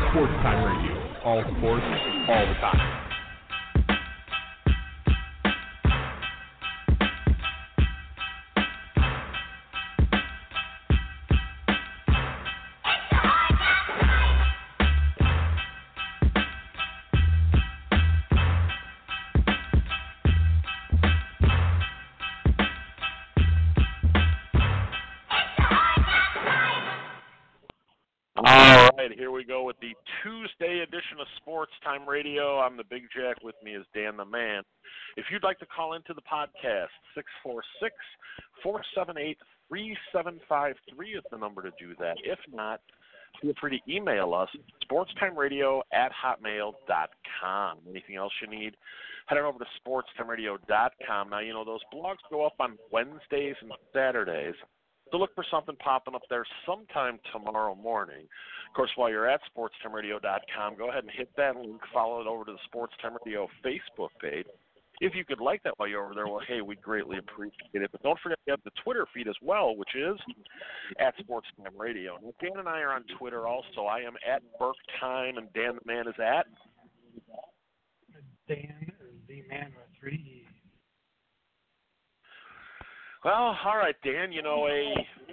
Sports Time Radio. All sports, all the time. All right, here we go with the Tuesday edition of Sports Time Radio. I'm the Big Jack. With me is Dan the Man. If you'd like to call into the podcast, 646-478-3753 is the number to do that. If not, feel free to email us, sportstimeradio@hotmail.com. Anything else you need, head on over to sportstimeradio.com. Now, you know, those blogs go up on Wednesdays and Saturdays. So look for something popping up there sometime tomorrow morning. Of course, while you're at sportstimeradio.com, go ahead and hit that link, follow it over to the Sports Time Radio Facebook page. If you could like that while you're over there, well, hey, we greatly appreciate it. But don't forget to have the Twitter feed as well, which is at Sports Time Radio. Now, Dan and I are on Twitter also. I am at Burke Time, and Dan the Man is at? Dan the Man with 3 E's. Well, all right, Dan, you know, I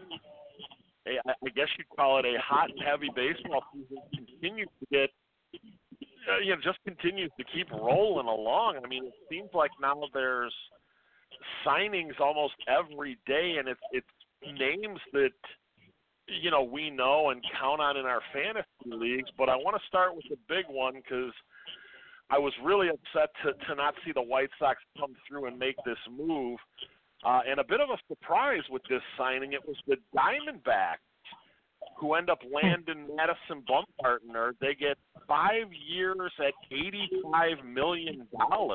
guess you'd call it a hot and heavy baseball season continues to get, just continues to keep rolling along. I mean, it seems like now there's signings almost every day, and it's names that, you know, we know and count on in our fantasy leagues. But I want to start with the big one because I was really upset to not see the White Sox come through and make this move. And a bit of a surprise with this signing, it was the Diamondbacks who end up landing Madison Bumgarner. They get 5 years at $85 million.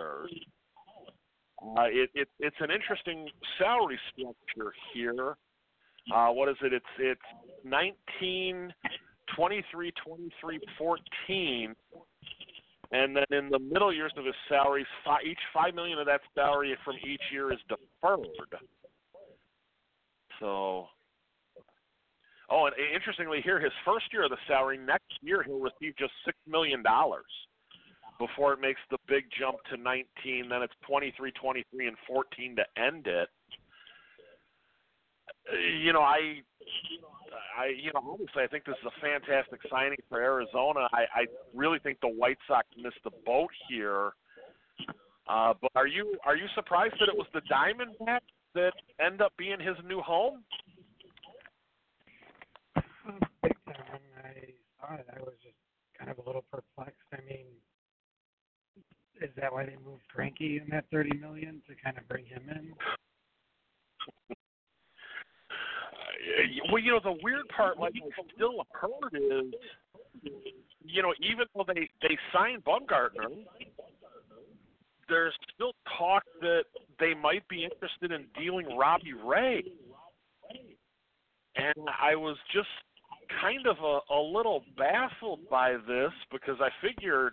It's an interesting salary structure here. What is it? It's 19, 23, 23, 14. And then in the middle years of his salaries, each $5 million of that salary from each year is deferred. So, and interestingly here, his first year of the salary, next year he'll receive just $6 million before it makes the big jump to 19. Then it's 23, 23, and 14 to end it. Obviously I think this is a fantastic signing for Arizona. I really think the White Sox missed the boat here. But are you surprised that it was the Diamondbacks that end up being his new home? Big time. When I saw it, I was just kind of a little perplexed. I mean, is that why they moved Greinke in that $30 million to kind of bring him in? Well, the weird part, like I still heard, is, even though they signed Bumgarner, there's still talk that they might be interested in dealing Robbie Ray. And I was just kind of a little baffled by this because I figured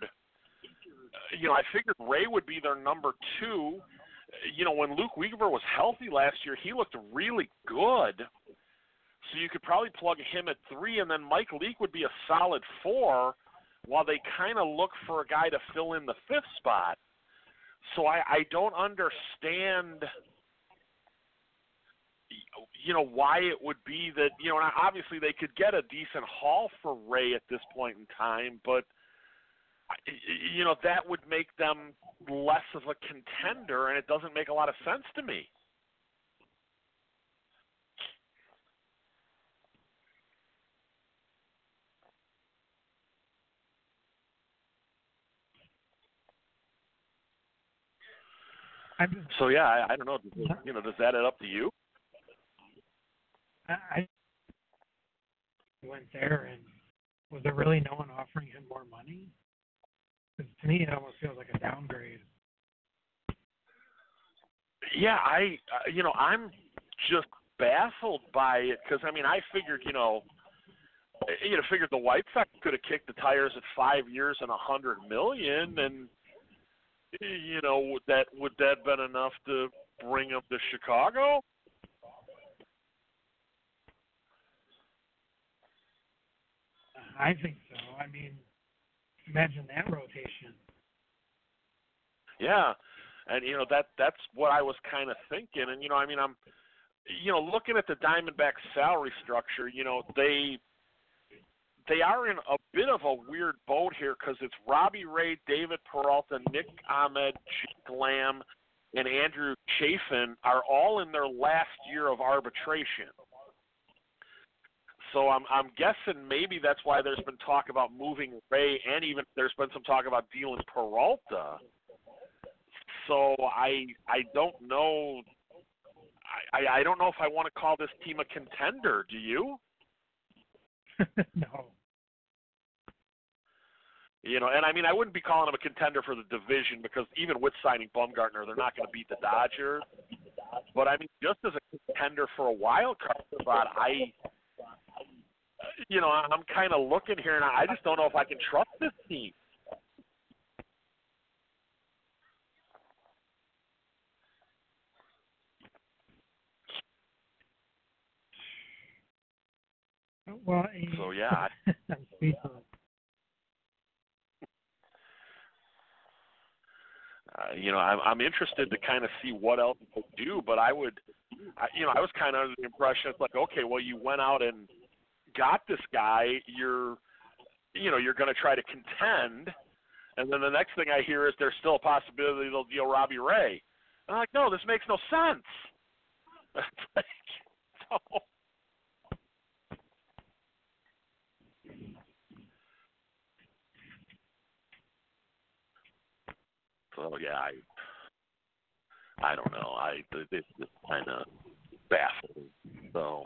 Ray would be their number two. When Luke Weaver was healthy last year, he looked really good. So you could probably plug him at 3, and then Mike Leake would be a solid 4, while they kind of look for a guy to fill in the 5th spot. So I don't understand, why it would be that, and obviously they could get a decent haul for Ray at this point in time, but, that would make them less of a contender, and it doesn't make a lot of sense to me. So yeah, I don't know. Does that add up to you? I went there, and was there really no one offering him more money? Because to me, it almost feels like a downgrade. Yeah, I'm just baffled by it because I figured figured the White Sox could have kicked the tires at 5 years and $100 million, and would that been enough to bring him to Chicago? I think so. I mean, Imagine that rotation. Yeah, and that's what I was kind of thinking. And I mean, I'm looking at the Diamondbacks salary structure. They are in a bit of a weird boat here because it's Robbie Ray, David Peralta, Nick Ahmed, Jake Lamb, and Andrew Chafin are all in their last year of arbitration. So I'm guessing maybe that's why there's been talk about moving Ray, and even there's been some talk about dealing Peralta. So I don't know. I don't know if I want to call this team a contender. Do you? No. And I mean, I wouldn't be calling them a contender for the division because even with signing Bumgarner, they're not going to beat the Dodgers. But I mean, just as a contender for a wild card spot, I'm kind of looking here, and I just don't know if I can trust this team. Well, so yeah, I'm speechless. I'm interested to kind of see what else they do, but I was kind of under the impression it's like, okay, well, you went out and got this guy, you're going to try to contend, and then the next thing I hear is there's still a possibility they'll deal Robbie Ray. And I'm like, no, this makes no sense. So yeah, I don't know. It's just kind of baffling. So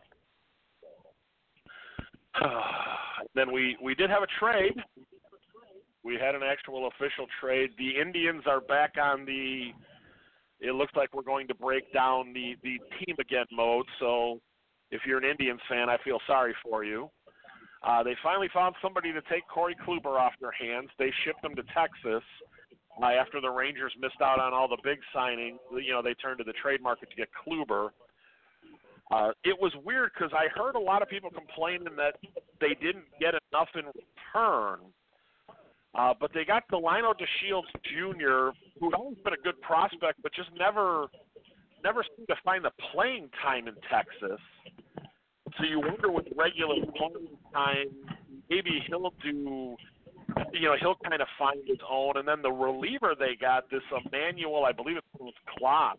then we did have a trade. We had an actual official trade. The Indians are back on it looks like we're going to break down the team again mode. So if you're an Indians fan, I feel sorry for you. They finally found somebody to take Corey Kluber off their hands. They shipped him to Texas. After the Rangers missed out on all the big signings, they turned to the trade market to get Kluber. It was weird because I heard a lot of people complaining that they didn't get enough in return. But they got Delino DeShields Jr., who'd always been a good prospect, but just never seemed to find the playing time in Texas. So you wonder with regular playing time, maybe he'll do. He'll kind of find his own. And then the reliever they got, this Emmanuel, I believe it's Klotz.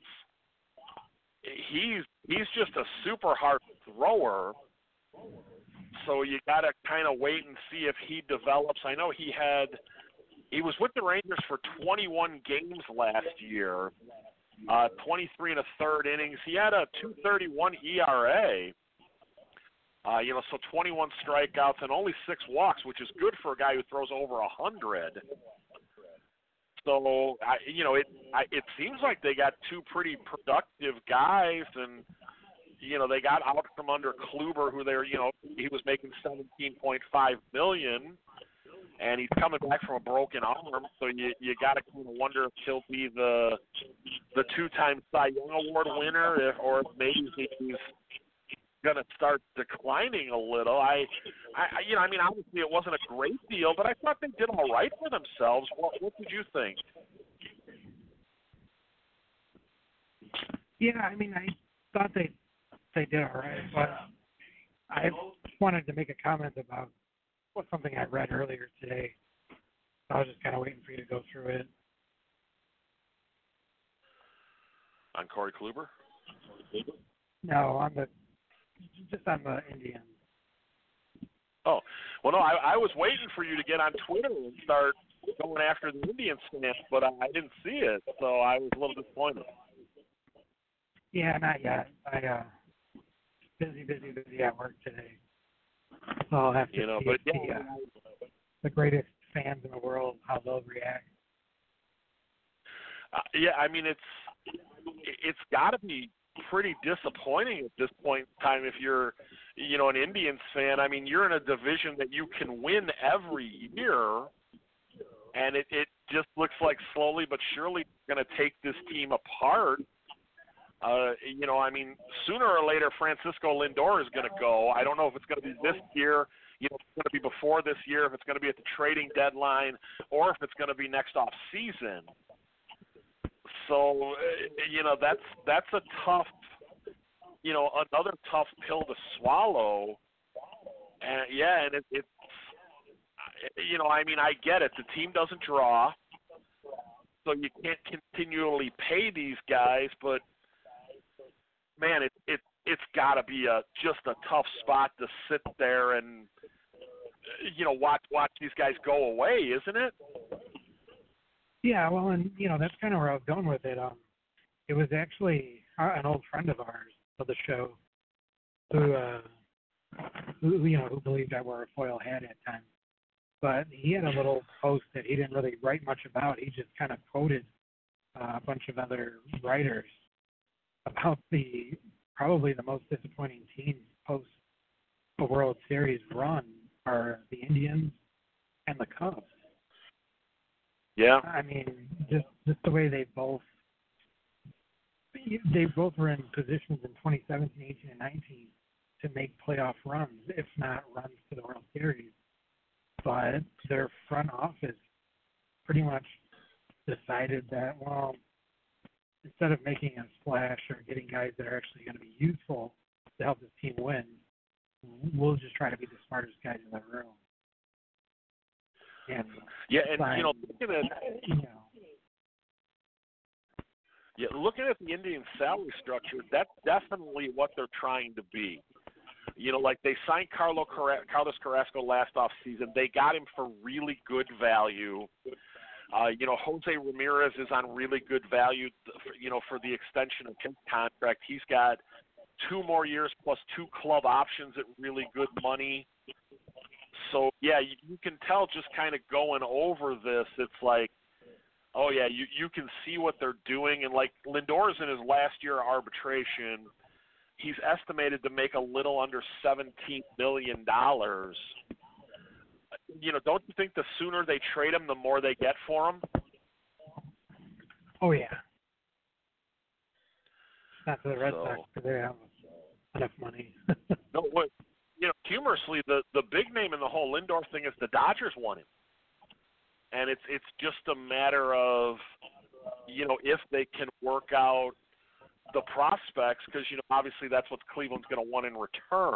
He's just a super hard thrower. So you got to kind of wait and see if he develops. I know he was with the Rangers for 21 games last year, 23 and a third innings. He had a 2.31 ERA. So 21 strikeouts and only 6 walks, which is good for a guy who throws over 100. So, it seems like they got 2 pretty productive guys, and they got out from under Kluber, who he was making $17.5 million, and he's coming back from a broken arm. So you got to kind of wonder if he'll be the 2-time Cy Young Award winner, or if maybe he's going to start declining a little. I mean, obviously it wasn't a great deal, but I thought they did all right for themselves. What did you think? Yeah, I mean, I thought they did all right, but I wanted to make a comment about something I read earlier today. I was just kind of waiting for you to go through it. On Corey Kluber? No, just on the Indians. Oh, well, no, I was waiting for you to get on Twitter and start going after the Indians fans, but I didn't see it, so I was a little disappointed. Yeah, not yet. I busy at work today. So I'll have to see the greatest fans in the world, how they'll react. Yeah, I mean, it's got to be pretty disappointing at this point in time if you're, an Indians fan. I mean, you're in a division that you can win every year, and it just looks like slowly but surely going to take this team apart. I mean, sooner or later, Francisco Lindor is going to go. I don't know if it's going to be this year. you know, if it's going to be before this year, if it's going to be at the trading deadline, or if it's going to be next off season. So, you know, that's a tough, you know, another tough pill to swallow. And yeah, and it's, you know, I mean, I get it. The team doesn't draw, so you can't continually pay these guys. But man, it's got to be just a tough spot to sit there and, you know, watch these guys go away, isn't it? Yeah, well, and you know that's kind of where I was going with it. It was actually an old friend of ours of the show who you know, who believed I wore a foil hat at times. But he had a little post that he didn't really write much about. He just kind of quoted a bunch of other writers about probably the most disappointing teams post a World Series run are the Indians and the Cubs. Yeah. I mean, just the way they both were in positions in 2017, 18, and 19 to make playoff runs, if not runs to the World Series. But their front office pretty much decided that, well, instead of making a splash or getting guys that are actually going to be useful to help this team win, we'll just try to be the smartest guys in the room. And yeah, and you know, looking at the Indians' salary structure, that's definitely what they're trying to be. You know, like they signed Carlos Carrasco last offseason. They got him for really good value. You know, Jose Ramirez is on really good value, you know, for the extension of his contract. He's got 2 more years plus 2 club options at really good money. So, yeah, you can tell just kind of going over this, it's like, oh, yeah, you can see what they're doing. And, like, Lindor's in his last year of arbitration. He's estimated to make a little under $17 million. You know, don't you think the sooner they trade him, the more they get for him? Oh, yeah. Not for the Red Sox, because they have enough money. No, what? You know, humorously, the big name in the whole Lindor thing is the Dodgers want him. And it's just a matter of, you know, if they can work out the prospects, because, you know, obviously that's what Cleveland's going to want in return.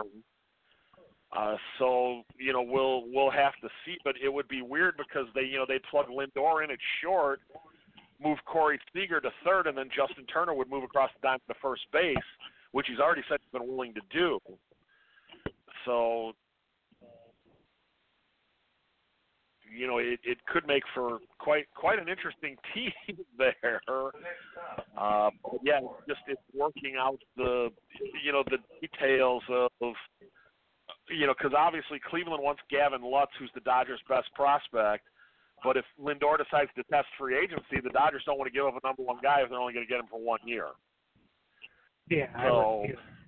So, you know, we'll have to see, but it would be weird because they plug Lindor in at short, move Corey Seager to third, and then Justin Turner would move across the diamond to first base, which he's already said he's been willing to do. So, you know, it could make for quite an interesting team there. Yeah, it's working out the details of, you know, because obviously Cleveland wants Gavin Lutz, who's the Dodgers' best prospect. But if Lindor decides to test free agency, the Dodgers don't want to give up a number 1 guy if they're only going to get him for 1 year. Yeah. So,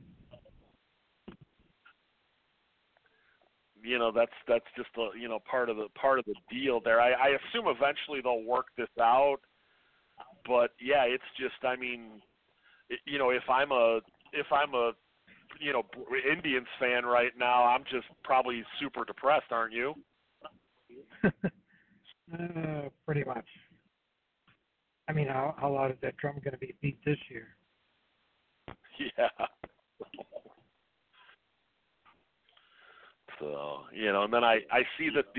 you know, that's just a, you know, part of the deal there. I assume eventually they'll work this out, but yeah, it's just, I mean, you know, if I'm a you know, Indians fan right now, I'm just probably super depressed, aren't you? Pretty much. I mean, how loud is that drum going to be beat this year? Yeah. So, you know, and then I see that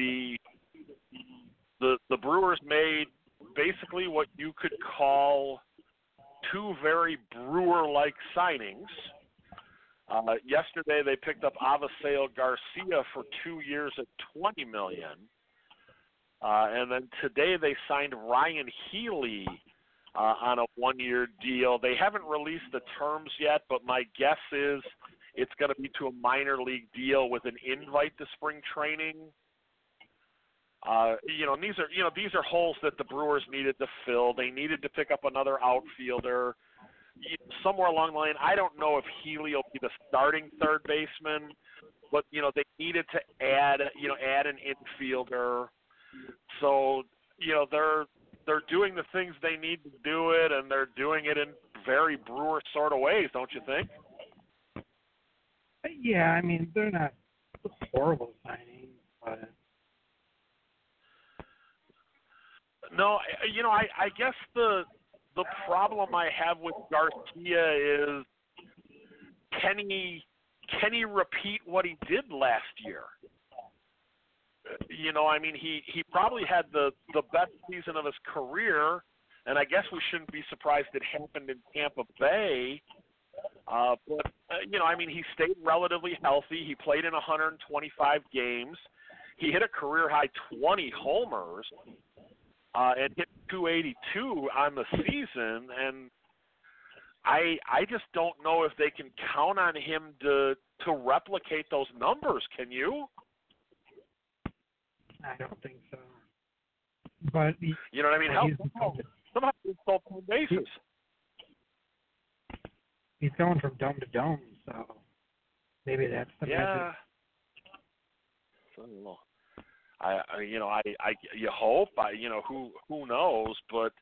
the Brewers made basically what you could call 2 very Brewer-like signings. Yesterday they picked up Avisail Garcia for 2 years at $20 million. And then today they signed Ryan Healy on a 1-year deal. They haven't released the terms yet, but my guess is it's going to be to a minor league deal with an invite to spring training. You know, and these are holes that the Brewers needed to fill. They needed to pick up another outfielder. Somewhere along the line, I don't know if Healy will be the starting third baseman, but, you know, they needed to add an infielder. So, you know, they're doing the things they need to do it, and they're doing it in very Brewer sort of ways, don't you think? Yeah, I mean, they're not horrible signing, but no, I guess the problem I have with Garcia is can he repeat what he did last year? I mean, he probably had the best season of his career, and I guess we shouldn't be surprised it happened in Tampa Bay. But I mean, he stayed relatively healthy. He played in 125 games. He hit a career-high 20 homers and hit 282 on the season. And I just don't know if they can count on him to replicate those numbers. Can you? I don't think so. But you know what I mean? Somehow he's stole 10 bases. He's going from dome to dome, so maybe that's the magic. So, you hope. Who knows? But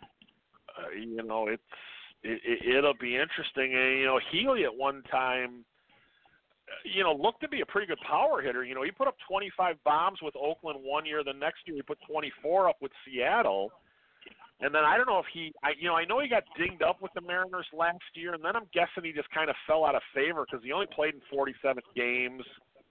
it'll be interesting. And Healy at one time, looked to be a pretty good power hitter. He put up 25 bombs with Oakland one year. The next year he put 24 up with Seattle. And then I don't know if I know he got dinged up with the Mariners last year, and then I'm guessing he just kind of fell out of favor because he only played in 47 games.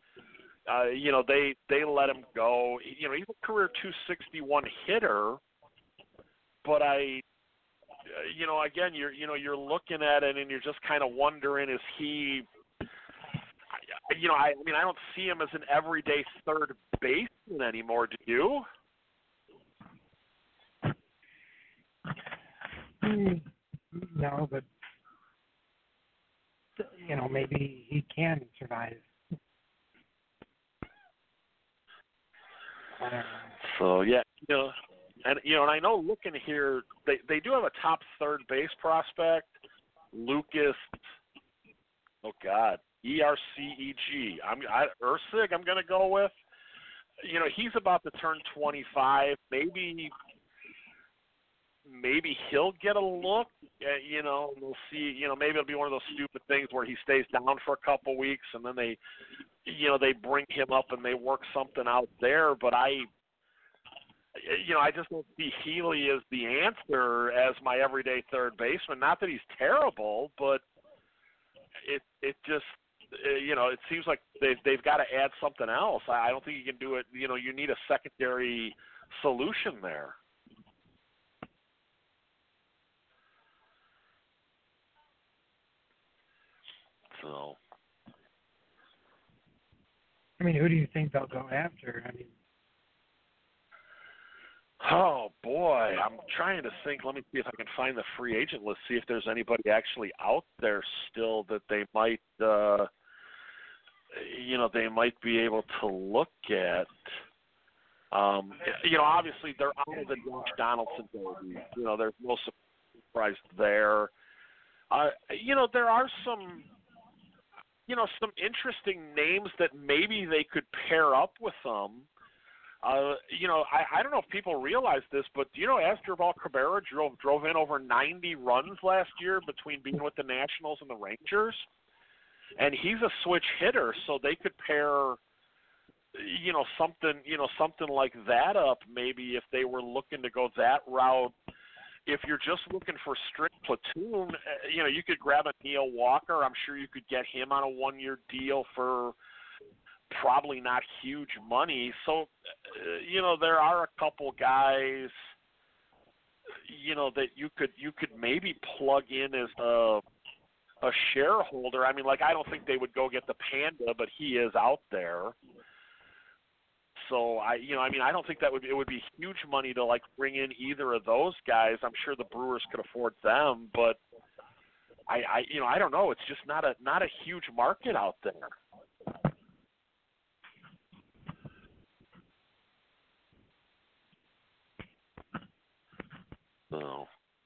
They let him go. He's a career 261 hitter, but again, you're looking at it and you're just kind of wondering, is he? I mean, I don't see him as an everyday third baseman anymore. Do you? No, but maybe he can survive. So yeah, and I know looking here, they do have a top third base prospect, Lucas. Oh God, Erceg. Erceg. I'm going to go with. He's about to turn 25. Maybe he'll get a look. We'll see. Maybe it'll be one of those stupid things where he stays down for a couple weeks and then they bring him up and they work something out there. But I just don't see Healy as the answer as my everyday third baseman. Not that he's terrible, but it just it seems like they've got to add something else. I don't think you can do it. You need a secondary solution there. So, I mean, who do you think they'll go after? I mean, oh boy, I'm trying to think. Let me see if I can find the free agent list. See if there's anybody actually out there still that they might, they might be able to look at. Obviously they're out of the Josh Donaldson derby. There's no surprise there. There are some interesting names that maybe they could pair up with them. I don't know if people realize this, but Asdrubal Cabrera drove in over 90 runs last year between being with the Nationals and the Rangers, and he's a switch hitter, so they could pair, something like that up maybe if they were looking to go that route. If you're just looking for strict platoon, you could grab a Neil Walker. I'm sure you could get him on a one-year deal for probably not huge money. So, there are a couple guys, that you could maybe plug in as a shareholder. I mean, I don't think they would go get the Panda, but he is out there. So I don't think it would be huge money to bring in either of those guys. I'm sure the Brewers could afford them, but I don't know. It's just not a huge market out there. So,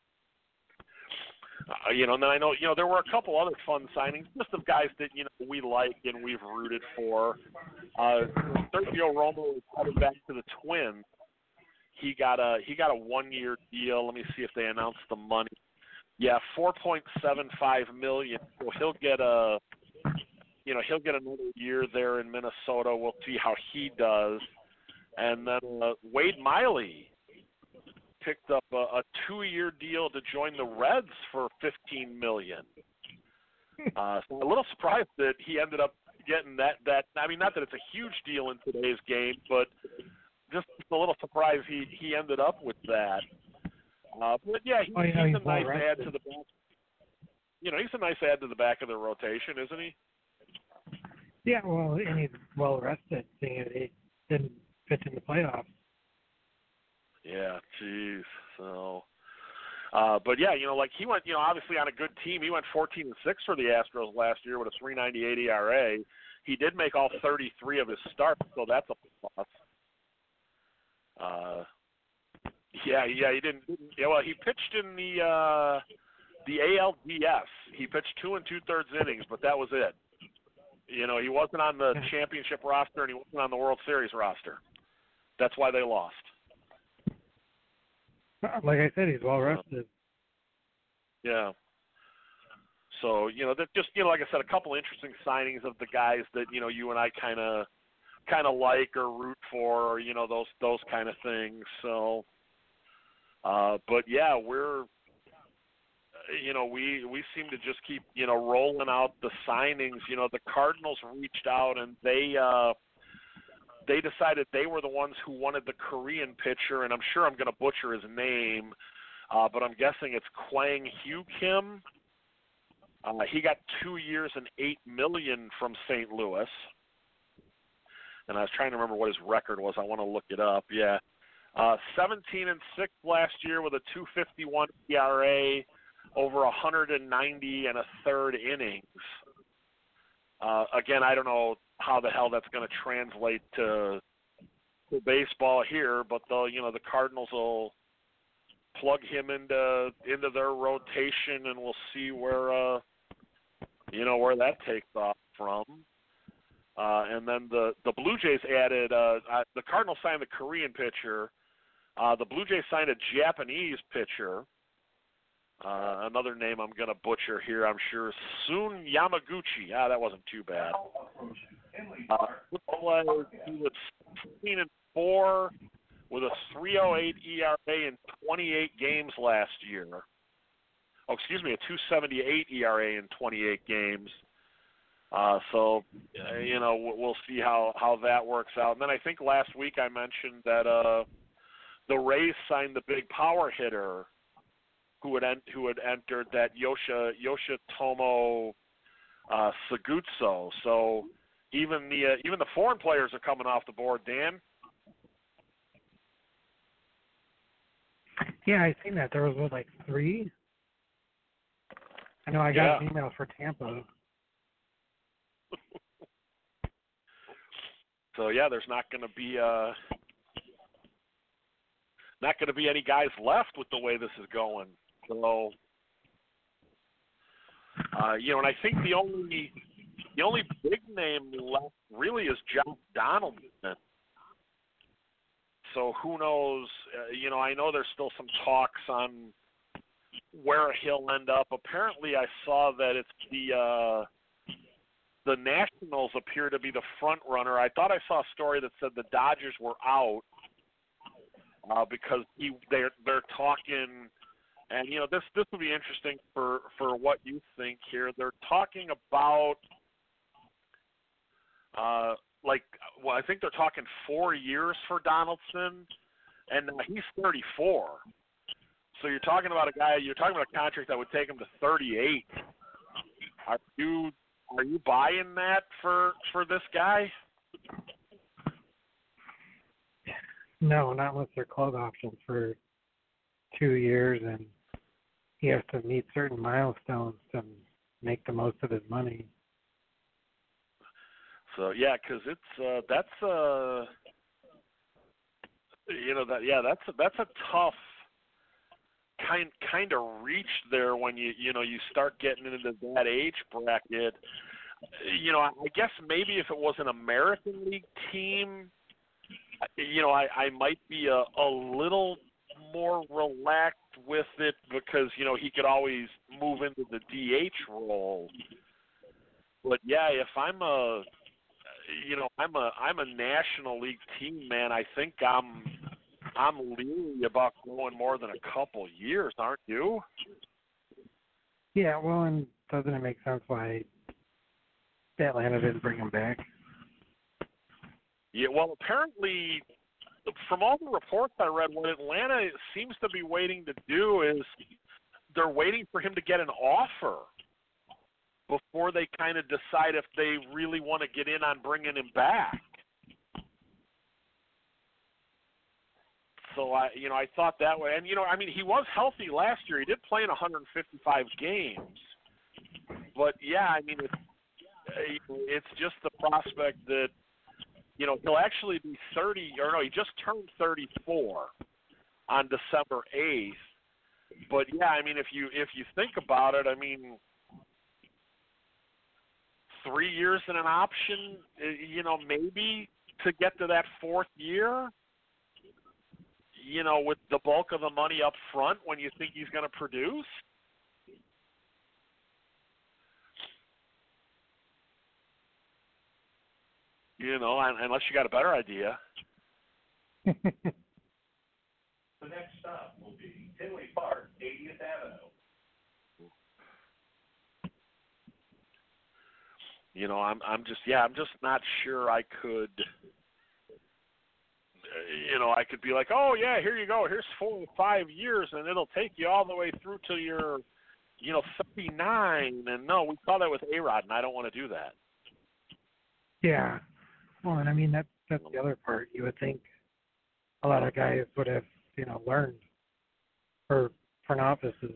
and then I know, there were a couple other fun signings, just of guys that, we like and we've rooted for. Sergio Romo is headed back to the Twins. He got a 1-year deal. Let me see if they announced the money. Yeah, $4.75 million. So he'll get a he'll get another year there in Minnesota. We'll see how he does. And then Wade Miley picked up a 2-year deal to join the Reds for $15 million. So I'm a little surprised that he ended up getting that. I mean, not that it's a huge deal in today's game, but just a little surprised he ended up with that. But yeah, he's a nice add to the back. He's a nice add to the back of the rotation, isn't he? Yeah, well, and he's well rested, seeing it he didn't pitch in the playoffs. Yeah, jeez. So, but yeah, like he went, obviously on a good team. He went 14-6 for the Astros last year with a 3.98 ERA. He did make all 33 of his starts, so that's a plus. Yeah, he didn't. Yeah, well, he pitched in the ALDS. He pitched 2 2/3 innings, but that was it. He wasn't on the championship roster and he wasn't on the World Series roster. That's why they lost. Like I said, he's well rested. Yeah. So, that just, like I said, a couple interesting signings of the guys that, you and I kind of like or root for, or, those kind of things. So, but yeah, we're, we seem to just keep, rolling out the signings. The Cardinals reached out and they decided they were the ones who wanted the Korean pitcher, and I'm sure I'm going to butcher his name, but I'm guessing it's Kwang Hugh Kim. He got 2 years and $8 million from St. Louis. And I was trying to remember what his record was. I want to look it up. Yeah. 17-6 last year with a 2.51 ERA, over 190 and a third innings. Again, I don't know how the hell that's going to translate to baseball here, but the Cardinals will plug him into their rotation, and we'll see where where that takes off from. And then the Blue Jays added the Cardinals signed the Korean pitcher. The Blue Jays signed a Japanese pitcher. Another name I'm going to butcher here, I'm sure. Sun Yamaguchi. That wasn't too bad. He was 16-4 with a 3.08 ERA in 28 games last year. Oh, excuse me, a 2.78 ERA in 28 games. So, we'll see how that works out. And then I think last week I mentioned that the Rays signed the big power hitter who had entered, that Yoshitomo Sagutso. So even the foreign players are coming off the board, Dan. Yeah, I seen that. There was like 3. I know I got an email for Tampa. So yeah, there's not going to be any guys left with the way this is going. So, and I think the only big name left really is Josh Donaldson. So who knows? I know there's still some talks on where he'll end up. Apparently, I saw that it's the Nationals appear to be the front runner. I thought I saw a story that said the Dodgers were out because they're talking. And, this would be interesting for what you think here. They're talking about, I think they're talking 4 years for Donaldson, and he's 34. So you're talking about a contract that would take him to 38. Are you buying that for this guy? No, not unless they're club options for 2 years, and he has to meet certain milestones to make the most of his money. So yeah, because that's a tough kind of reach there when you start getting into that age bracket. I guess maybe if it was an American League team, I might be a little more relaxed with it because he could always move into the DH role. But yeah, if I'm a National League team, man, I think I'm leery about going more than a couple years, aren't you? Yeah, well, and doesn't it make sense why Atlanta didn't bring him back? Yeah, well, apparently, from all the reports I read, what Atlanta seems to be waiting to do is they're waiting for him to get an offer before they kind of decide if they really want to get in on bringing him back. So I thought that way, and he was healthy last year. He did play in 155 games, but yeah, I mean it's just the prospect that he'll actually be 30, or no, he just turned 34 on December 8th. But yeah, I mean if you think about it, I mean 3 years and an option, maybe to get to that fourth year. With the bulk of the money up front when you think he's going to produce? Unless you got a better idea. The next stop will be Tinley Park, 80th Avenue. I'm just not sure I could. I could be like, oh yeah, here you go. Here's 4 or 5 years, and it'll take you all the way through till you're, 39. And no, we saw that with A-Rod, and I don't want to do that. Yeah. Well, and I mean that's the other part. You would think a lot of guys would have, learned for front offices.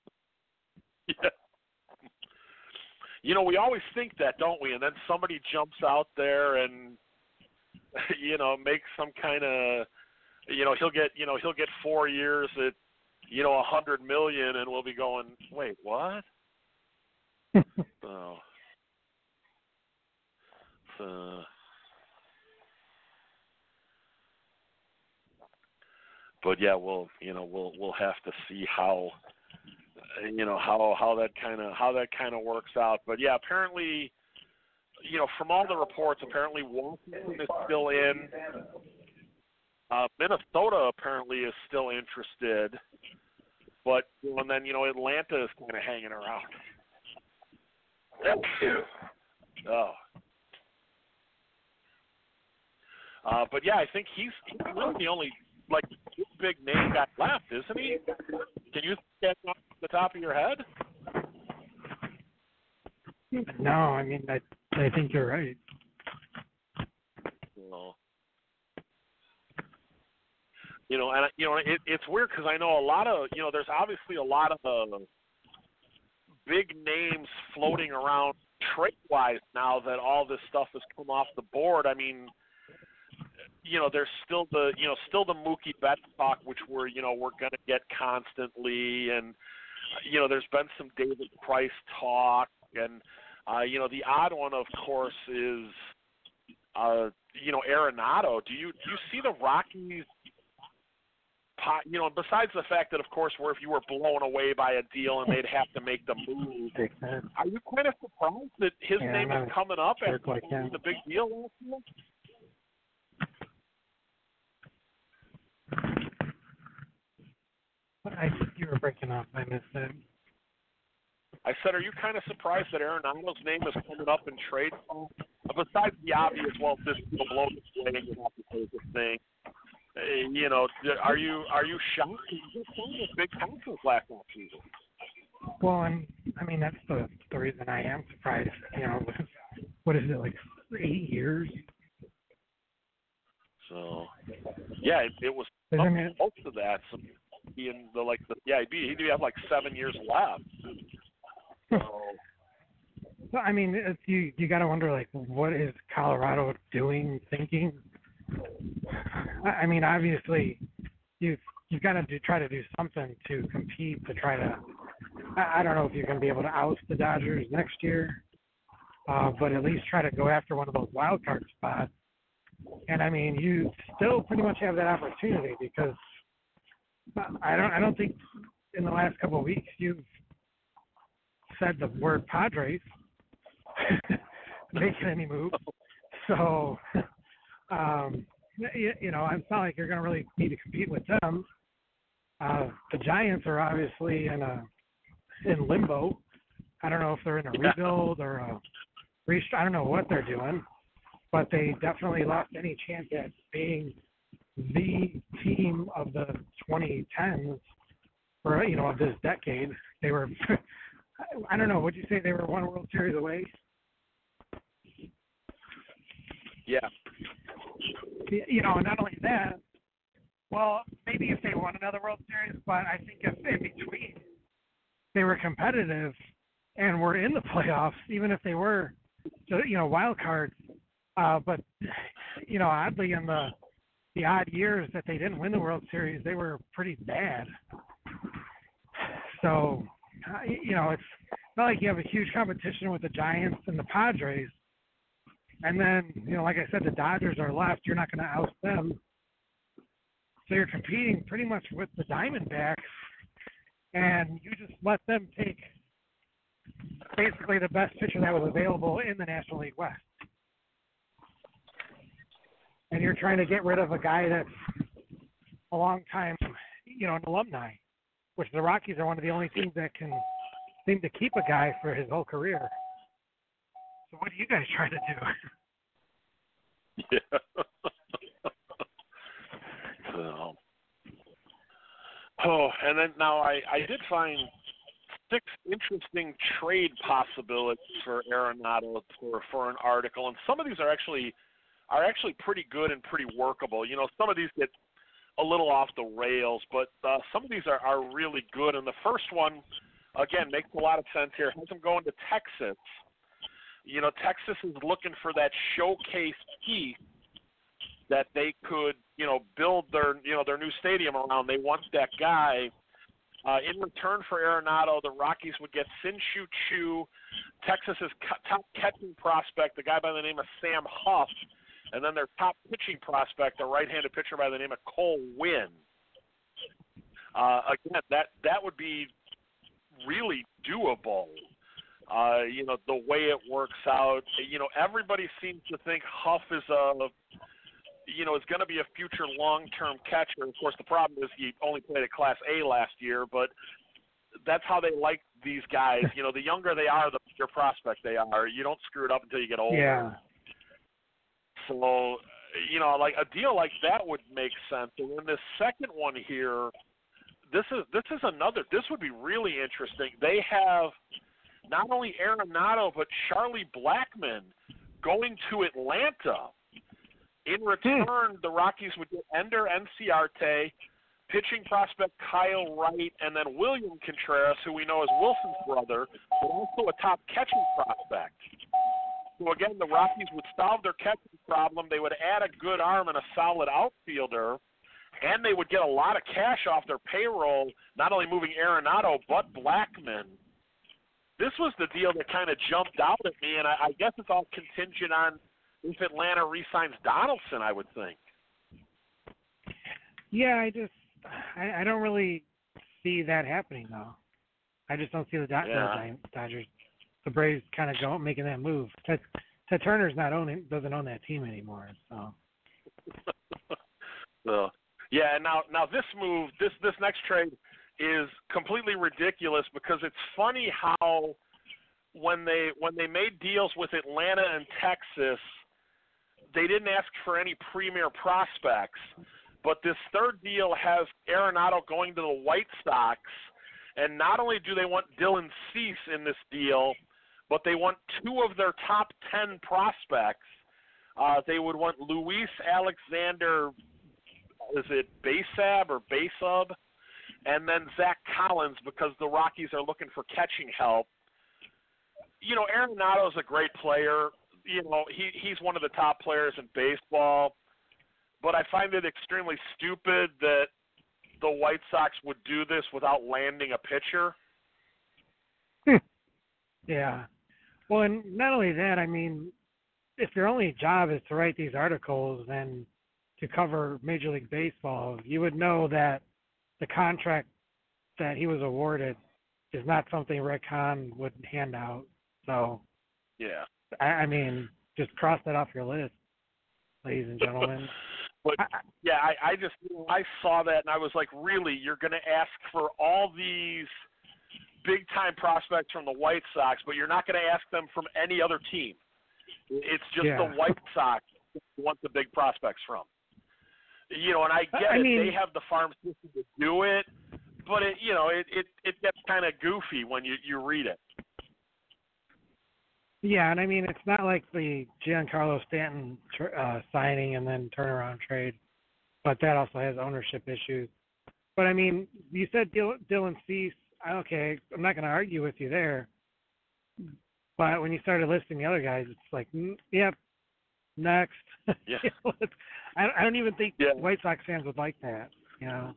Yeah. We always think that, don't we? And then somebody jumps out there and make some kind of, he'll get 4 years at, $100 million, and we'll be going, wait, what? But yeah, we'll have to see how that kind of works out. But yeah, apparently, from all the reports, apparently Washington is still in. Minnesota apparently is still interested, but and then Atlanta is kind of hanging around. Oh. But yeah, I think he's really the only big name guy left, isn't he? Can you get off the top of your head? No, I mean I think you're right. Well, it's weird because I know a lot of there's obviously a lot of big names floating around trade-wise now that all this stuff has come off the board. I mean, there's still the Mookie Betts talk, which we're going to get constantly, and there's been some David Price talk, and the odd one, of course, is Arenado. Do you see the Rockies? Besides the fact that, of course, if you were blown away by a deal and they'd have to make the move, are you kind of surprised that his name is coming up as the big deal last year? I think you were breaking up. I missed it. I said, are you kind of surprised that Arenado's name is coming up in trade? Besides the obvious, this deal blows its way, you have to take this thing. Are you shocked? You just signed a big contract last season. Well, and I mean that's the reason I am surprised. What is it, like 8 years? So, yeah, it was close to that. So he'd have like 7 years left. So. Well, I mean, you got to wonder, what is Colorado doing, thinking? I mean, obviously, you've got to try to do something to compete to try to. I don't know if you're going to be able to oust the Dodgers next year, but at least try to go after one of those wild card spots. And I mean, you still pretty much have that opportunity because I don't think in the last couple of weeks you've said the word Padres. making any moves. So, you know, it's not like you're going to really need to compete with them. The Giants are obviously in limbo. I don't know if they're in a rebuild or a I don't know what they're doing, but they definitely lost any chance at being the team of the 2010s or, you know, of this decade. They were, I don't know, would you say they were one World Series away? Yeah. You know, not only that, well, maybe if they won another World Series, but I think if in between they were competitive and were in the playoffs, even if they were, you know, wild cards. But, you know, oddly, in the odd years that they didn't win the World Series, they were pretty bad. So, you know, it's not like you have a huge competition with the Giants and the Padres. And then, you know, like I said, the Dodgers are left. You're not going to oust them. So you're competing pretty much with the Diamondbacks, and you just let them take basically the best pitcher that was available in the National League West. And you're trying to get rid of a guy that's a long time, you know, an alumni, which the Rockies are one of the only teams that can seem to keep a guy for his whole career. So what are you guys trying to do? Yeah. So, and then now I did find 6 interesting trade possibilities for Arenado for an article, and some of these are actually pretty good and pretty workable. You know, some of these get a little off the rails, but some of these are really good. And the first one, again, makes a lot of sense here. Has them going to Texas. You know, Texas is looking for that showcase piece that they could, you know, build their new stadium around. They want that guy. In return for Arenado, the Rockies would get Shin-Soo Choo, Texas's top catching prospect, a guy by the name of Sam Huff, and then their top pitching prospect, a right-handed pitcher by the name of Cole Winn. Again, that would be really doable. You know, the way it works out. You know, everybody seems to think Huff is is going to be a future long-term catcher. Of course, the problem is he only played at Class A last year, but that's how they like these guys. You know, the younger they are, the better prospect they are. You don't screw it up until you get older. Yeah. So, you know, like a deal like that would make sense. And then this second one here, this would be really interesting. They have not only Arenado, but Charlie Blackmon going to Atlanta. In return, the Rockies would get Ender Enciarte, pitching prospect Kyle Wright, and then William Contreras, who we know is Wilson's brother, but also a top catching prospect. So again, the Rockies would solve their catching problem. They would add a good arm and a solid outfielder, and they would get a lot of cash off their payroll, not only moving Arenado, but Blackmon. This was the deal that kind of jumped out at me, and I guess it's all contingent on if Atlanta re-signs Donaldson, I would think. Yeah, I don't really see that happening, though. I just don't see the Dodgers, the Braves kind of making that move. Ted Turner's doesn't own that team anymore, so. So, yeah, and now this move, this next trade is completely ridiculous because it's funny how when they made deals with Atlanta and Texas, they didn't ask for any premier prospects. But this third deal has Arenado going to the White Sox, and not only do they want Dylan Cease in this deal, but they want 2 of their top 10 prospects. They would want Luis Alexander, is it Basab or Basub, and then Zach Collins because the Rockies are looking for catching help. You know, Arenado is a great player. You know, he's one of the top players in baseball, but I find it extremely stupid that the White Sox would do this without landing a pitcher. Yeah. Well, and not only that, I mean, if your only job is to write these articles and to cover Major League Baseball, you would know that the contract that he was awarded is not something Rick Hahn would hand out. So, yeah. I mean, just cross that off your list, ladies and gentlemen. But I just I saw that and I was like, really, you're going to ask for all these big time prospects from the White Sox, but you're not going to ask them from any other team. It's just the White Sox who want the big prospects from. You know, and I get it. They have the farm system to do it, but it gets kind of goofy when you read it. Yeah, and I mean, it's not like the Giancarlo Stanton signing and then turnaround trade, but that also has ownership issues. But I mean, you said Dylan Cease. Okay, I'm not going to argue with you there. But when you started listing the other guys, it's like, yep, next. Yeah. I don't even think White Sox fans would like that. You know.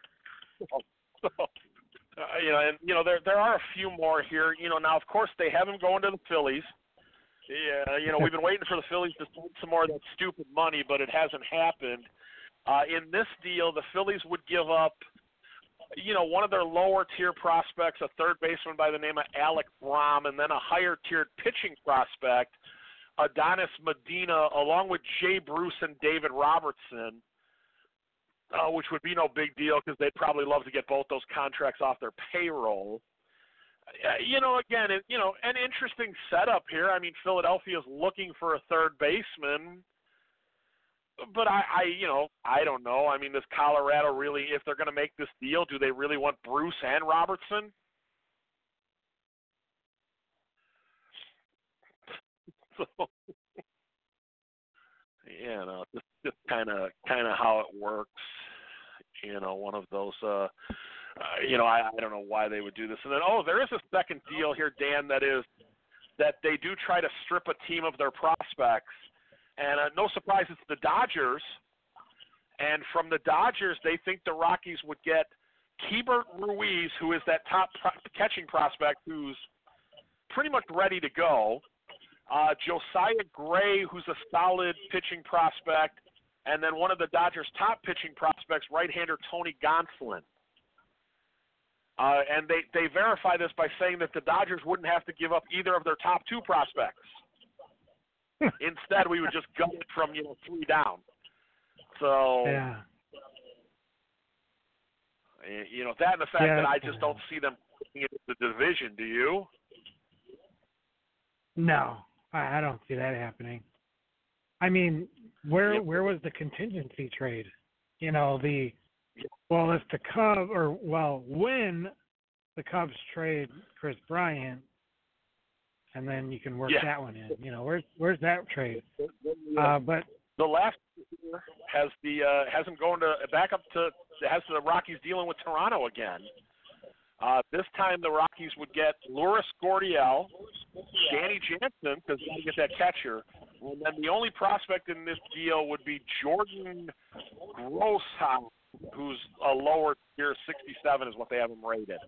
There are a few more here. Now of course they have him going to the Phillies. Yeah, we've been waiting for the Phillies to spend some more of that stupid money, but it hasn't happened. In this deal, the Phillies would give up, one of their lower tier prospects, a third baseman by the name of Alec Brom, and then a higher tiered pitching prospect, Adonis Medina, along with Jay Bruce and David Robertson. Which would be no big deal because they'd probably love to get both those contracts off their payroll. Again, an interesting setup here. I mean, Philadelphia is looking for a third baseman, but I don't know. I mean, does Colorado really, if they're going to make this deal, do they really want Bruce and Robertson? So, just kind of how it works. One of those. I don't know why they would do this. And then, there is a second deal here, Dan. That they do try to strip a team of their prospects, and no surprise, it's the Dodgers. And from the Dodgers, they think the Rockies would get Keibert Ruiz, who is that top catching prospect, who's pretty much ready to go. Josiah Gray, who's a solid pitching prospect, and then one of the Dodgers' top pitching prospects, right-hander Tony Gonsolin. And they verify this by saying that the Dodgers wouldn't have to give up either of their top two prospects. Instead, we would just gut it from 3 down. So, that and the fact that I just don't see them putting it in the division. Do you? No, I don't see that happening. I mean, where was the contingency trade? If the Cubs when the Cubs trade Chris Bryant, and then you can work that one in. Where's that trade? But the last year has them going back up to has the Rockies dealing with Toronto again. This time the Rockies would get Lourdes Gurriel, Danny Jansen, because they get that catcher, and then the only prospect in this deal would be Jordan Grosshouse, who's a lower tier, 67 is what they have him rated.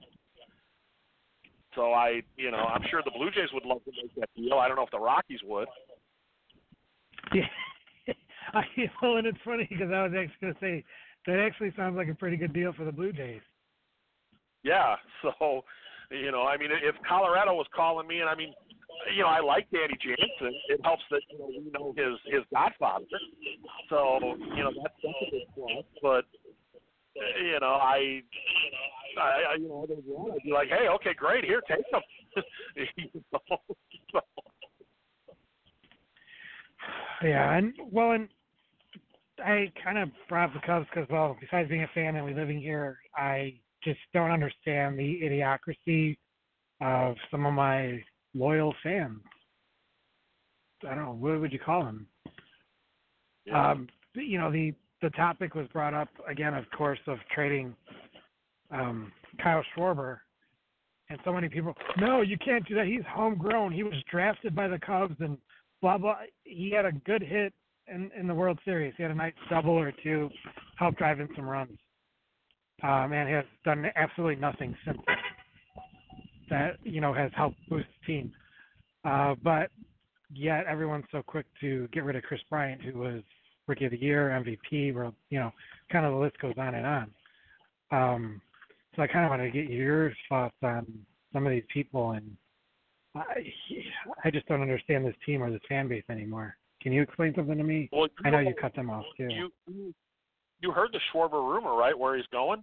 So I'm sure the Blue Jays would love to make that deal. I don't know if the Rockies would. Yeah, and it's funny because I was actually going to say that actually sounds like a pretty good deal for the Blue Jays. Yeah, so, if Colorado was calling me, and I like Danny Jansen, it helps that, we know his godfather. So, that's a good plus. But, I'd be like, hey, okay, great, here, take them. So. Yeah, and I kind of brought up the Cubs because, besides being a fan and living here, I just don't understand the idiocracy of some of my loyal fans. I don't know, what would you call them? Yeah. The topic was brought up again, of course, of trading Kyle Schwarber, and so many people, no, you can't do that. He's homegrown. He was drafted by the Cubs and blah, blah. He had a good hit in the World Series. He had a nice double or two, helped drive in some runs. And has done absolutely nothing since that, has helped boost the team. But yet everyone's so quick to get rid of Chris Bryant, who was Rookie of the Year, MVP, or, kind of the list goes on and on. So I kind of want to get your thoughts on some of these people and I just don't understand this team or this fan base anymore. Can you explain something to me? Well, I know you cut them off too. You heard the Schwarber rumor, right? Where he's going?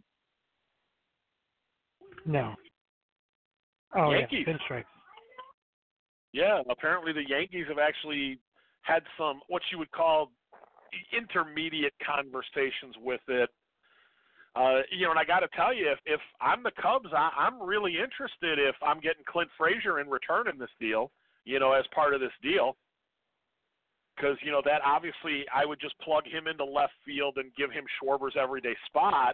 No. Oh, Yankees. Yeah, pinstripes. Yeah, apparently the Yankees have actually had some what you would call intermediate conversations with it. And I got to tell you, if I'm the Cubs, I'm really interested if I'm getting Clint Frazier in return in this deal, as part of this deal. Because, that obviously I would just plug him into left field and give him Schwarber's everyday spot.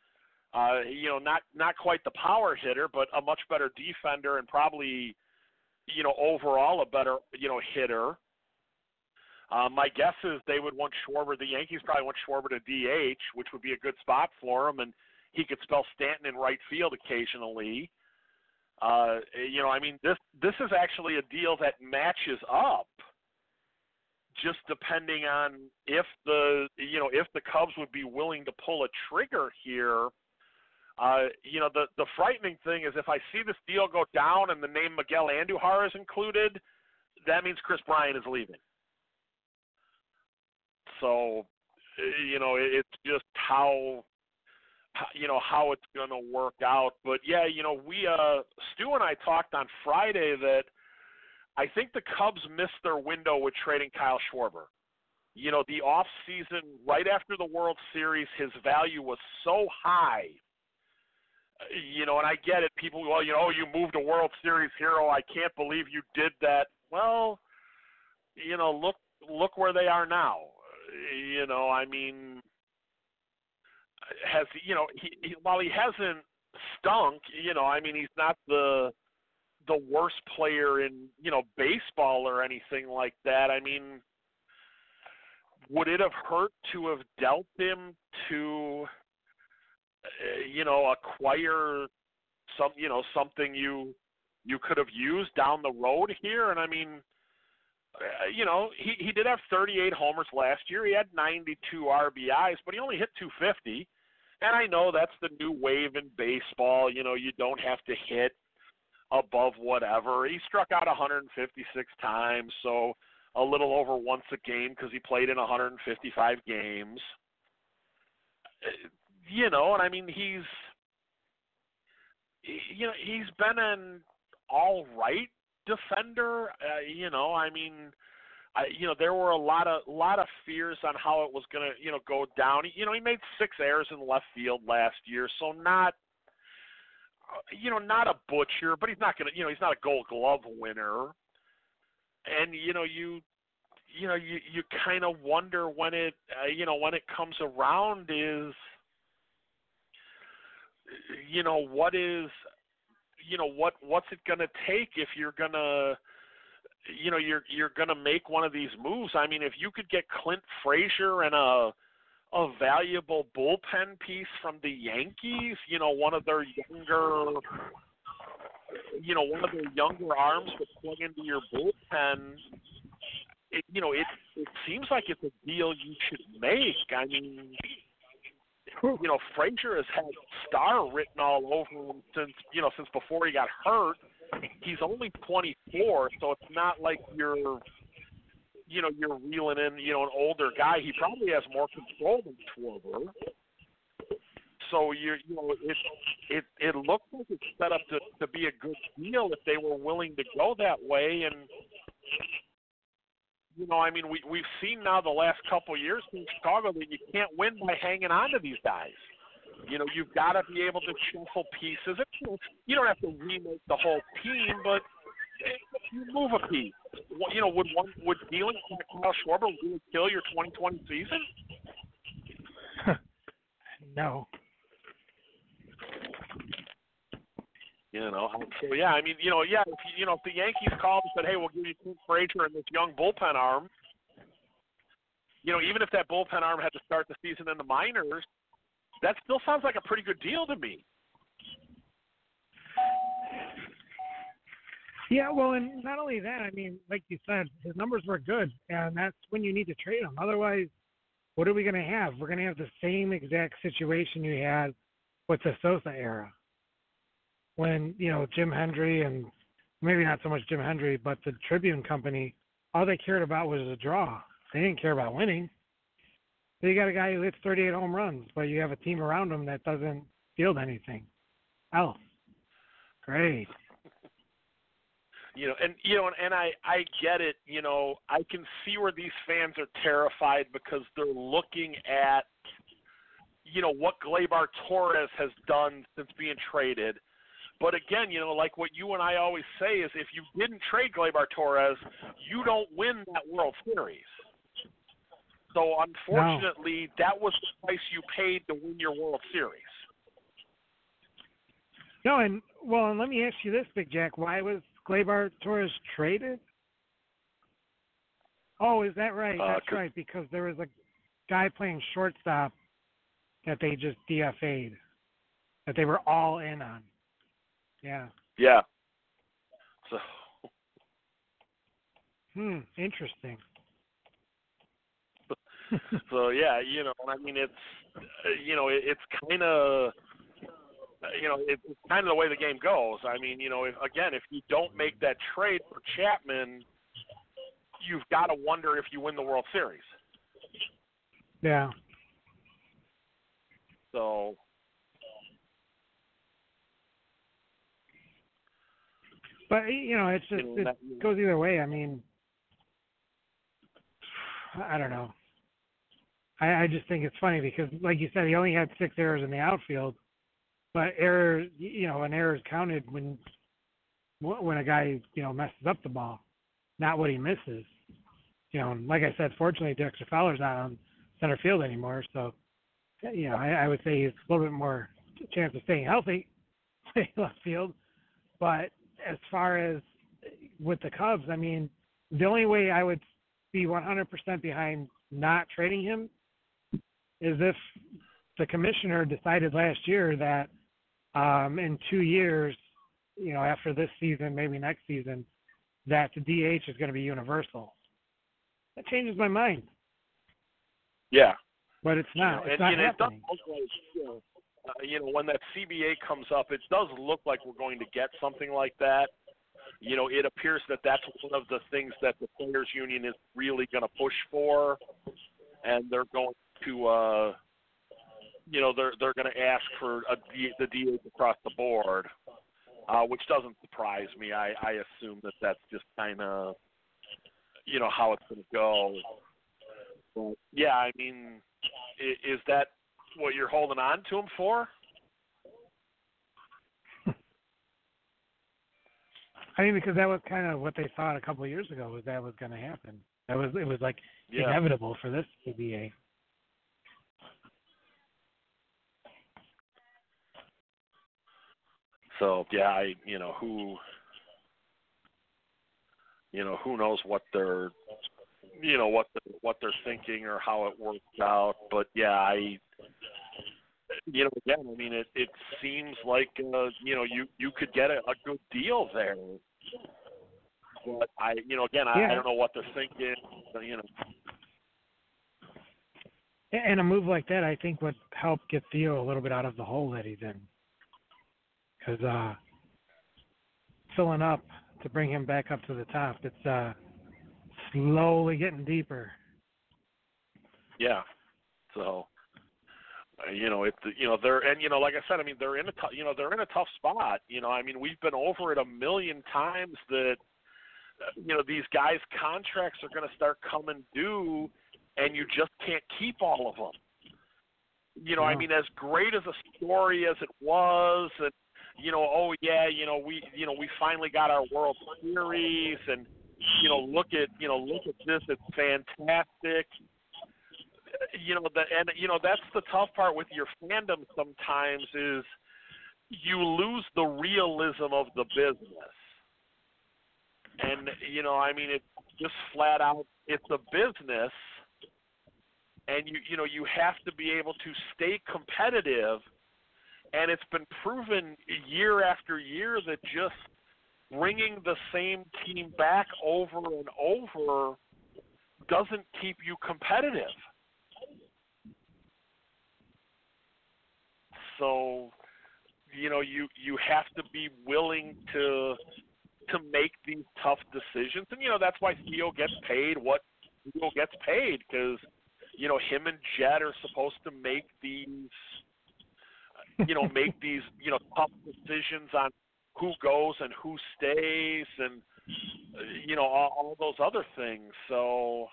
Not quite the power hitter, but a much better defender and probably, overall a better, hitter. My guess is they would want Schwarber. The Yankees probably want Schwarber to DH, which would be a good spot for him, and he could spell Stanton in right field occasionally. This is actually a deal that matches up, just depending on if the Cubs would be willing to pull a trigger here. The frightening thing is if I see this deal go down and the name Miguel Andujar is included, that means Chris Bryant is leaving. So, it's just how it's going to work out. But, yeah, Stu and I talked on Friday that I think the Cubs missed their window with trading Kyle Schwarber. The offseason, right after the World Series, his value was so high. And I get it. People, you moved a World Series hero. I can't believe you did that. Well, look where they are now. While he hasn't stunk, he's not the worst player in, baseball or anything like that. Would it have hurt to have dealt him to, acquire something you could have used down the road here? And he did have 38 homers last year. He had 92 RBIs, but he only hit 250. And I know that's the new wave in baseball. You don't have to hit above whatever. He struck out 156 times, so a little over once a game because he played in 155 games. He's been an all right defender. There were a lot of fears on how it was going to, go down. He made 6 errors in left field last year, so not a butcher, but he's not going to, he's not a Gold Glove winner. And you kind of wonder when it comes around is, what's it going to take if you're going to, you're going to make one of these moves. If you could get Clint Frazier and a valuable bullpen piece from the Yankees, one of their younger arms to plug into your bullpen, it seems like it's a deal you should make. Frazier has had star written all over him since before he got hurt. He's only 24, so it's not like you're reeling in, an older guy. He probably has more control than Schwarber. So it looks like it's set up to be a good deal if they were willing to go that way. And we've seen now the last couple of years in Chicago that you can't win by hanging on to these guys. You've got to be able to shuffle pieces. You don't have to remake the whole team, but you move a piece. Would dealing Kyle Schwarber really kill your 2020 season? No. So yeah, if the Yankees called and said, "Hey, we'll give you Clint Frazier and this young bullpen arm," even if that bullpen arm had to start the season in the minors, that still sounds like a pretty good deal to me. Yeah, well, and not only that, like you said, his numbers were good, and that's when you need to trade him. Otherwise, what are we going to have? We're going to have the same exact situation you had with the Sosa era, when Jim Hendry and maybe not so much Jim Hendry, but the Tribune Company, all they cared about was a draw. They didn't care about winning. So you got a guy who hits 38 home runs, but you have a team around him that doesn't field anything else. Great. And I get it. I can see where these fans are terrified because they're looking at, what Gleyber Torres has done since being traded. But again, like what you and I always say is if you didn't trade Gleyber Torres, you don't win that World Series. So unfortunately, that was the price you paid to win your World Series. No, and let me ask you this, Big Jack. Why was Gleyber Torres traded? Oh, is that right? That's right, because there was a guy playing shortstop that they just DFA'd, that they were all in on. Yeah. Yeah. So. Interesting. So yeah, I mean it's, it's kind of, it's kind of the way the game goes. I mean, if you don't make that trade for Chapman, you've got to wonder if you win the World Series. Yeah. So. But it's just it goes either way. I mean, I don't know. I just think it's funny because, like you said, he only had 6 errors in the outfield, but errors, an error is counted when a guy messes up the ball, not what he misses. And like I said, fortunately, Dexter Fowler's not on center field anymore, so I would say he's a little bit more chance of staying healthy, playing left field. But as far as with the Cubs, I mean, the only way I would be 100% behind not trading him is if the commissioner decided last year that in 2 years, after this season, maybe next season, that the DH is going to be universal. That changes my mind. Yeah. But it's not. It's not happening. It does look like, when that CBA comes up, it does look like we're going to get something like that. It appears that that's one of the things that the Players Union is really going to push for, and they're going to, they're going to ask for the DH across the board, which doesn't surprise me. I assume that that's just kind of, how it's going to go. But, yeah, I mean, is that what you're holding on to him for? I mean, because that was kind of what they thought a couple of years ago was that was going to happen. It was like inevitable for this CBA. So yeah, who knows what they're, what they're thinking or how it works out. But yeah, again, I mean, it seems like you could get a good deal there. But I don't know what they're thinking. And a move like that, I think, would help get Theo a little bit out of the hole that he's in. Because filling up to bring him back up to the top, it's slowly getting deeper. Yeah. So, they're, and like I said, I mean, they're in a tough spot. I mean, we've been over it a million times that, these guys' contracts are going to start coming due, and you just can't keep all of them. I mean, as great as a story as it was, and we finally got our World Series, and look at this, it's fantastic. That's the tough part with your fandom sometimes is you lose the realism of the business. And, I mean, it's just flat out, it's a business, and you have to be able to stay competitive. And it's been proven year after year that just bringing the same team back over and over doesn't keep you competitive. So, you have to be willing to, to make these tough decisions. And, that's why Theo gets paid what Theo gets paid, because, him and Jet are supposed to make these, tough decisions on who goes and who stays and, all those other things. So,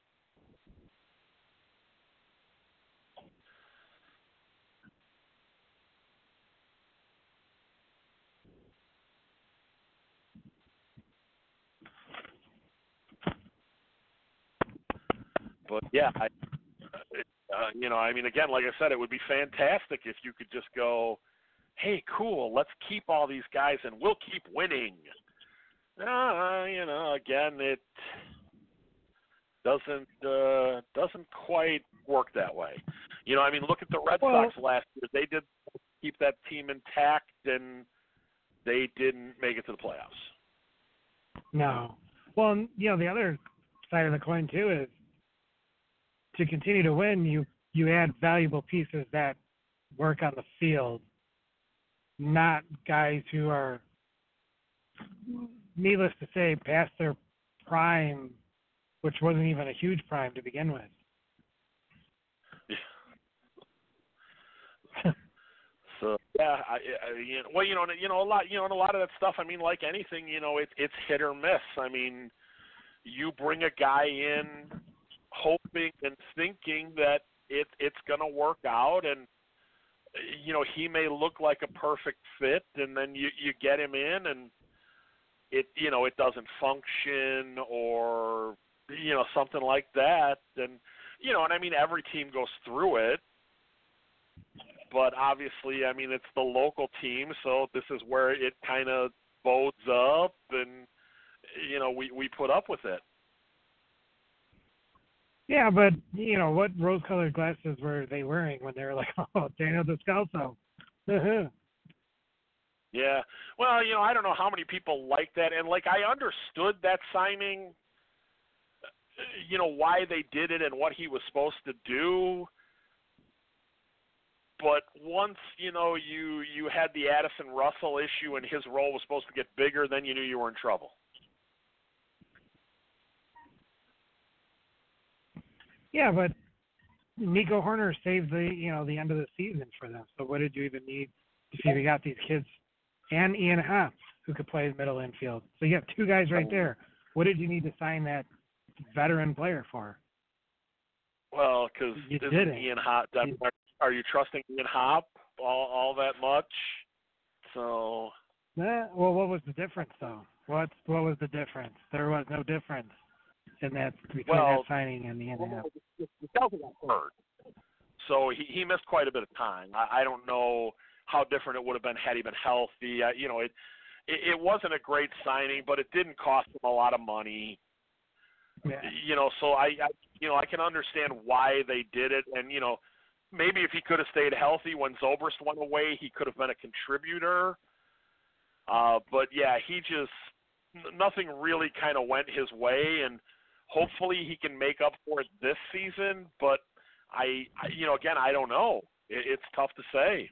but yeah, again, like I said, it would be fantastic if you could just go, hey, cool, let's keep all these guys and we'll keep winning. Again, it doesn't quite work that way. Look at the Red Sox last year. They did keep that team intact, and they didn't make it to the playoffs. No. Well, the other side of the coin too is to continue to win, you add valuable pieces that work on the field, not guys who are, needless to say, past their prime, which wasn't even a huge prime to begin with. So yeah, a lot of that stuff. Like anything, it's hit or miss. You bring a guy in hoping and thinking that it's going to work out, and he may look like a perfect fit, and then you get him in, and it doesn't function, or something like that, and every team goes through it. But obviously, it's the local team, so this is where it kind of bodes up, and we put up with it. Yeah, but what rose-colored glasses were they wearing when they were like, "Oh, Daniel Descalso"? Yeah, well, I don't know how many people like that, and I understood that signing, why they did it and what he was supposed to do. But once, you had the Addison Russell issue and his role was supposed to get bigger, then you knew you were in trouble. Yeah, but Nico Horner saved the end of the season for them. So what did you even need if you got these kids and Ian Happ who could play middle infield? So you have two guys right there. What did you need to sign that veteran player for? Well, because Ian Happ, are you trusting Ian Happ all that much? So. Well, what was the difference though? What was the difference? There was no difference in that between that signing and the Ian Happ. Descalso got hurt, so he missed quite a bit of time. I don't know how different it would have been had he been healthy. It wasn't a great signing, but it didn't cost him a lot of money. Yeah. So I can understand why they did it, and maybe if he could have stayed healthy when Zobrist went away, he could have been a contributor. But yeah, nothing really kind of went his way, and hopefully he can make up for it this season. But again, I don't know. It's tough to say.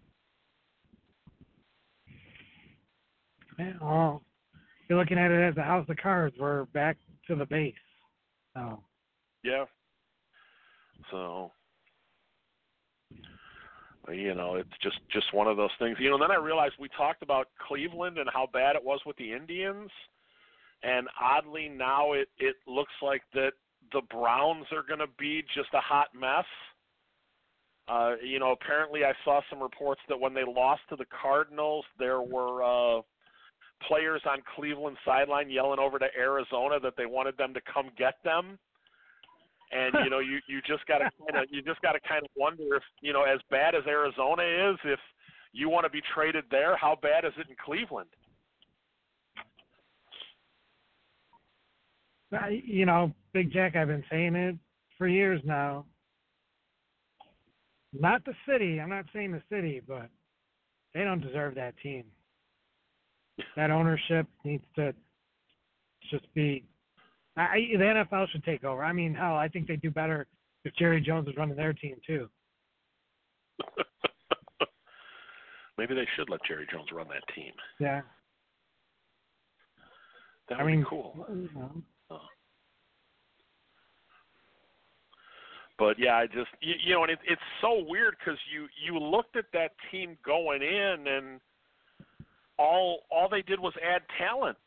Yeah, well, you're looking at it as a house of cards. We're back to the base. So. Yeah. So. It's just one of those things. Then I realized we talked about Cleveland and how bad it was with the Indians, and oddly now it looks like that the Browns are going to be just a hot mess. Apparently I saw some reports that when they lost to the Cardinals, there were players on Cleveland's sideline yelling over to Arizona that they wanted them to come get them. And you just got to kind of wonder if as bad as Arizona is, if you want to be traded there, how bad is it in Cleveland? Big Jack, I've been saying it for years now. Not the city. I'm not saying the city, but they don't deserve that team. That ownership needs to just be. The NFL should take over. Hell, I think they'd do better if Jerry Jones was running their team too. Maybe they should let Jerry Jones run that team. Yeah. That would be cool. But yeah, I just and it's so weird because you looked at that team going in, and all they did was add talent.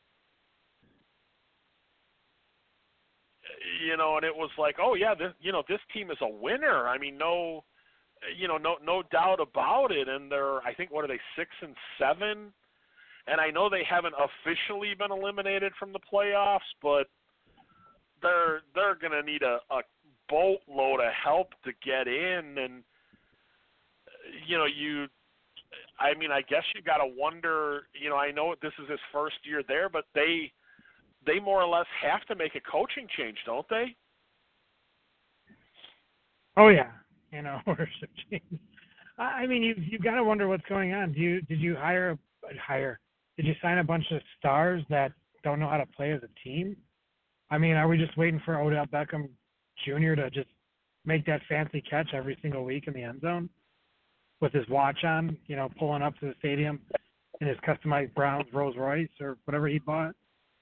And it was like, oh yeah, this team is a winner. I mean, no doubt about it. And I think, what are they, 6-7? And I know they haven't officially been eliminated from the playoffs, but they're going to need a boatload of help to get in. And I guess you got to wonder. I know this is his first year there, but they more or less have to make a coaching change, don't they? Oh yeah, ownership change. I mean, you've got to wonder what's going on. Did you Did you sign a bunch of stars that don't know how to play as a team? I mean, are we just waiting for Odell Beckham Jr. to just make that fancy catch every single week in the end zone with his watch on, pulling up to the stadium in his customized Browns Rolls Royce or whatever he bought?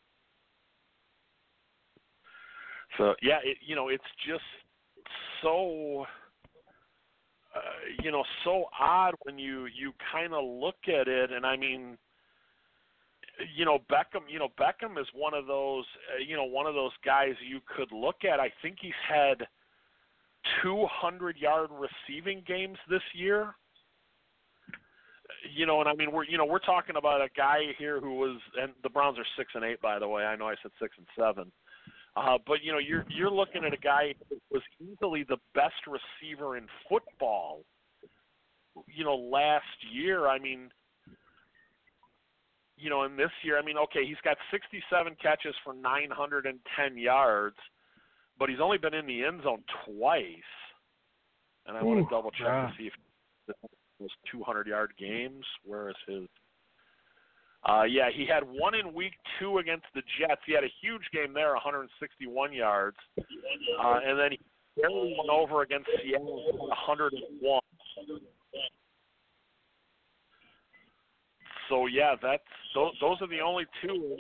So yeah, it's just so so odd when you kind of look at it. And I mean, Beckham is one of those guys you could look at. I think he's had 200-yard receiving games this year. And I mean, we're talking about a guy here who was, and the Browns are 6-8, by the way. I know I said 6-7. But you're looking at a guy who was easily the best receiver in football. Last year, I mean, and this year, I mean, okay, he's got 67 catches for 910 yards, but he's only been in the end zone twice. And I want to double check to see if those 200-yard games. Where is his? Yeah, he had one in week 2 against the Jets. He had a huge game there, 161 yards. And then he barely went over against Seattle, 101. So, yeah, those are the only two,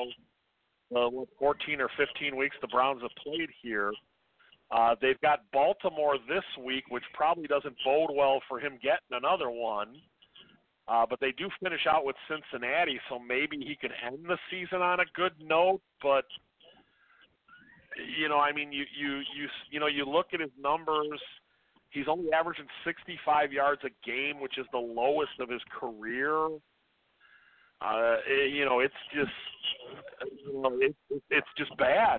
14 or 15 weeks the Browns have played here. They've got Baltimore this week, which probably doesn't bode well for him getting another one. But they do finish out with Cincinnati, so maybe he can end the season on a good note. But I mean, you look at his numbers. He's only averaging 65 yards a game, which is the lowest of his career. It's just it's just bad.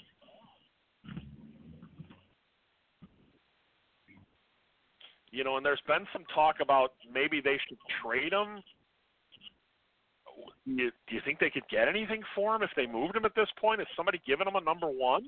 And there's been some talk about maybe they should trade him. Do you think they could get anything for him if they moved him at this point? Is somebody giving him a number one?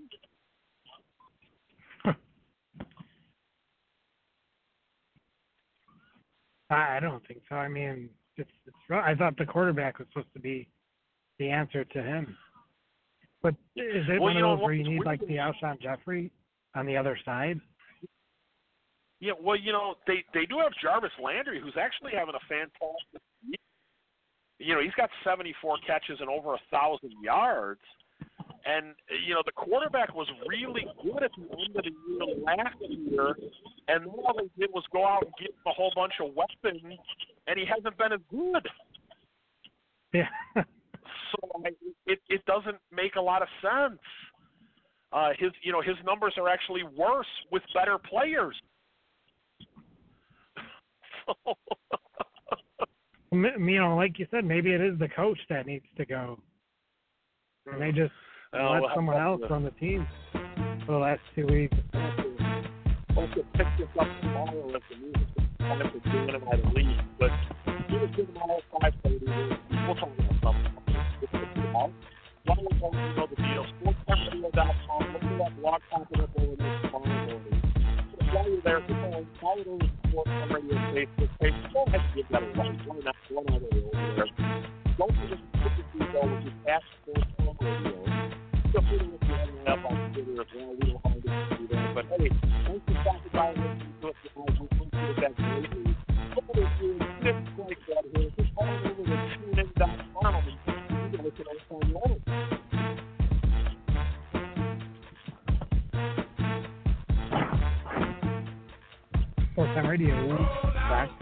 I don't think so. I mean, it's I thought the quarterback was supposed to be the answer to him. But is it one of those where you need like the Alshon Jeffrey on the other side? Yeah, well, they do have Jarvis Landry, who's actually having a fantastic year. He's got 74 catches and over 1,000 yards. And, the quarterback was really good at the end of the year last year, and all they did was go out and give him a whole bunch of weapons, and he hasn't been as good. Yeah. So it doesn't make a lot of sense. His numbers are actually worse with better players. Like you said, maybe it is the coach that needs to go. And they just let someone else on the team for the last 2 weeks. Also pick this up tomorrow if the music is time for doing it at least. But you just give them all 5:30. We'll talk about something. One of them know the deal. SportsRadio.com. Look at that blog popping up over there tomorrow morning. While you're there, follow those Sports Radio Facebook page. Go ahead and give that a like. Why not? One other over there. Don't forget to put the detail, which is at Sports Radio. Feel free to look me up on Twitter as well. We don't hardly do that. But hey, thanks for stopping by and listening to us tonight. We hope you get that greatly. Hopefully, if you're just like that here, just head over to TuneIn.com and you can listen anytime you want. back.